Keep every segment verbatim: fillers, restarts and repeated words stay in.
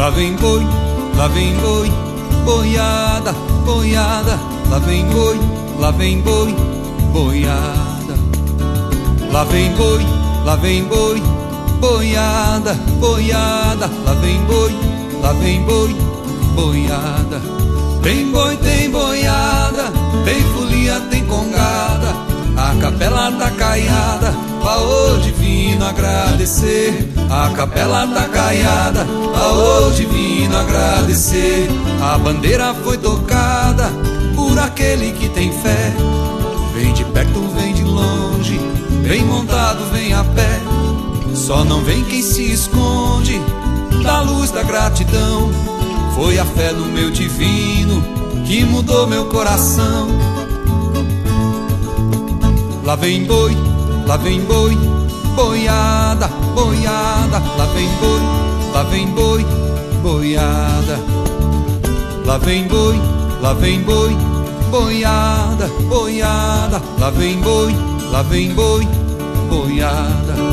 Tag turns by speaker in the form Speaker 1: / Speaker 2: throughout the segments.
Speaker 1: Lá vem boi, lá vem boi, boiada, boiada. Lá vem boi, lá vem boi, boiada. Lá vem boi, lá vem boi, boiada, boiada. Lá vem boi, lá vem boi, boiada. Tem boi, tem boiada, tem folia, tem congada. A capela tá caiada, pra o divino agradecer. A capela tá caiada, pra o divino agradecer. A bandeira foi tocada por aquele que tem fé. Vem de perto, vem de longe, vem montado, vem a pé. Só não vem quem se esconde da luz da gratidão. Foi a fé no meu divino que mudou meu coração. Lá vem boi, lá vem boi, boiada, boiada. Lá vem boi, lá vem boi, boiada. Lá vem boi, lá vem boi, boiada, boiada. Lá vem boi, lá vem boi, boiada.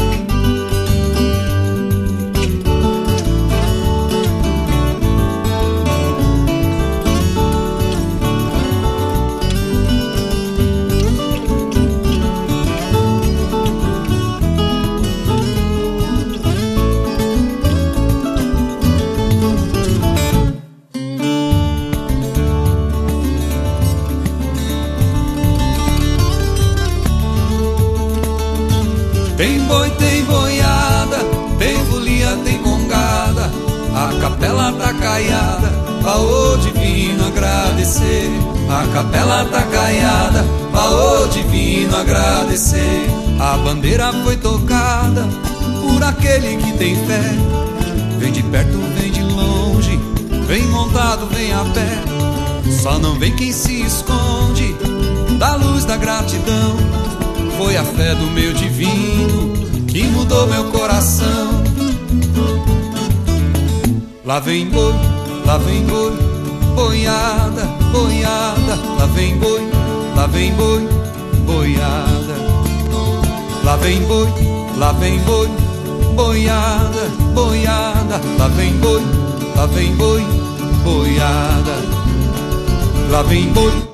Speaker 1: Tem boi, tem boiada, tem folia, tem congada. A capela tá caiada, pra o divino agradecer. A capela tá caiada, pra o divino agradecer. A bandeira foi tocada por aquele que tem fé. Vem de perto, vem de longe, vem montado, vem a pé. Só não vem quem se esconde da luz da gratidão. Foi a fé do meu divino que mudou meu coração. Lá vem boi, lá vem boi, boiada, boiada. Lá vem boi, lá vem boi, boiada. Lá vem boi, lá vem boi, boiada, boiada. Lá vem boi, lá vem boi, boiada. Lá vem boi.